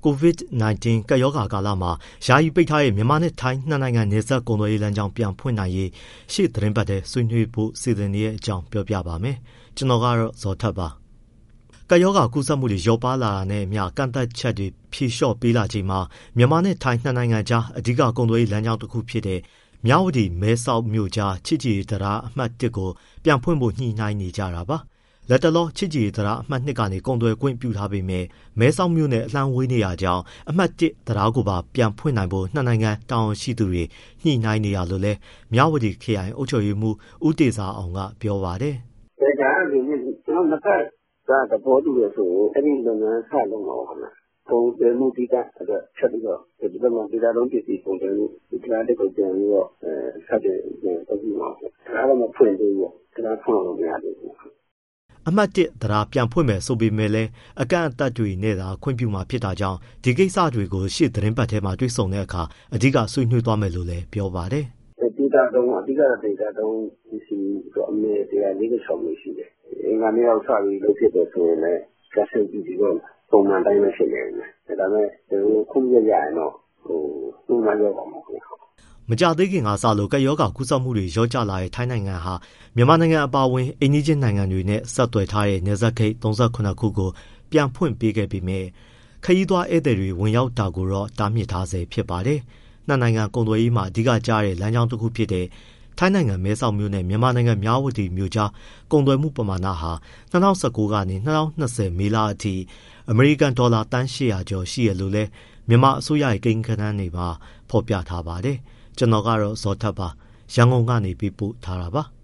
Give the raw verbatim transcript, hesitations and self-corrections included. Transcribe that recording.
ကိုဗစ် ၁၉ ကပ်ရောဂါကာလမှာယာယီပိတ်ထားတဲ့မြန်မာနဲ့ထိုင်းနှစ်နိုင်ငံနယ်စပ်ကုန်သွယ်ရေးလမ်းကြောင်းပြန်ဖွင့်နိုင်ရေးရှေ့သီတင်းပတ်ထဲဆွေးနွေးဖို့စီစဉ်နေတဲ့အကြောင်းပြောပြပါမယ်။ကျွန်တော်ကတော့ဇော်ထက်ပါ။ကပ်ရောဂါကူးစက်မှုတွေလျော့ပါးလာတာနဲ့အမျှကန့်သတ်ချက်တွေဖြေလျှော့ပေးလာချိန်မှာမြန်မာနဲ့ထိုင်းနှစ်နိုင်ငံကြားအဓိကကုန်သွယ်ရေးလမ်းကြောင်းတစ်ခုဖြစ်တဲ့မြဝတီမဲဆောက်မြို့ကြားချစ်ကြည်ရေးတံတားအမှတ်၁ကိုပြန်ဖွင့်ဖို့ညှိနှိုင်းနေကြတာပါ။လက်တလောချစ်ကြည်ရေးတံတားအမှတ်၂ကနေကုန်သွယ်ခွင့်ပြုထားပေမဲ့မဲဆောက်မြို့နဲ့အလှမ်းဝေးနေရကြောင်းအမှတ်၁တံတားကိုပါပြန်ဖွင့်နိုင်ဖို့နှစ်နိုင်ငံတာဝန်ရှိသူတွေညှိနှိုင်းနေရလို့လဲမြဝတီခရိုင်အုပ်ချုပ်ရေးမှူးဦးတေဇာအောင်ကပြောပါတယ်။ဒါကဒီနေ့ကျွန်တော်နှစ်ဖက်ကသဘောတူရဆိုအဲ့ဒီလုပ်ငန်းဆက်လုပ်မှာပါခင်ဗျ။ပုံစံမှုတိကျအဲ့ချက်ပြီးတော့ဒီလိုမျိုးဒီလိုလုံးပစ္စည်းပုံစံမျိုးဒီကလာတဲ့ကိုပြန်ပြီးတော့အဲဆက်တဲ့ပုံစံမှာဒါတော့မဖွင့်သေးဘူး။ဒါဖွင့်လို့မရသေးဘူး။အမှတ်၁တံတားပြန်ဖွင့်မယ်ဆိုပေမဲ့လည်းအကန့်အသတ်တွေနဲ့သာခွင့်ပြုမှာဖြစ်တာကြောင့်ဒီကိစ္စတွေကိုရှေ့သတင်းပတ်ထဲမှာတွေ့ဆုံတဲ့အခါအဓိကဆွေးနွေးသွားမယ်လို့လည်းပြောပါတယ်။ဒေတာတုံးအဓိကဒေတာတုံးဒီစီတော့အမေတရားလေးကိုဆောင်လို့ရှိတယ်။အင်္ဂါနေ့ရောက်စပြီးလုပ်ဖြစ်တယ်ဆိုရင်လည်းကဆက်ကြည့်ပြီးတော့ပုံမှန်တိုင်းပဲဖြစ်နေတယ်။ဒါပေမဲ့ဒီခုရရရင်တော့ဟိုသူ့မှာရောက်ပါမှာခင်ဗျ။မကြသေးခင်ကစလို့ကပ်ရောဂါကူးစက်မှုတွေရောကျလာတဲ့ထိုင်းနိုင်ငံဟာမြန်မာနိုင်ငံအပါအဝင်အိမ်နီးချင်းနိုင်ငံတွေနဲ့ဆက်သွယ်ထားတဲ့နယ်စပ်ဂိတ်၃၇ခုကိုပြန်ဖွင့်ပေးခဲ့ပေမဲ့ခရီးသွားဧည့်သည်တွေဝင်ရောက်တာကိုတော့တားမြစ်ထားဆဲဖြစ်ပါတယ်။နှစ်နိုင်ငံကုန်သွယ်ရေးမှာအဓိကကျတဲ့လမ်းကြောင်းတစ်ခုဖြစ်တဲ့ထိုင်းနိုင်ငံမဲဆောက်မြို့နဲ့မြန်မာနိုင်ငံမြဝတီမြို့ကြားကုန်သွယ်မှုပမာဏဟာ၂၀၁၉ကနေ၂၀၂၀မေလအထိအမေရိကန်ဒေါ်လာတန်၈၀၀ကျော်ရှိရလို့လဲမြန်မာအစိုးရရဲ့ကိန်းဂဏန်းတွေမှာဖော်ပြထားပါတယ်။ကျွန်တော်ကတော့ဇော်ထက်ပါရန်ကုန်ကနေပေးပို့ထားတာပါ။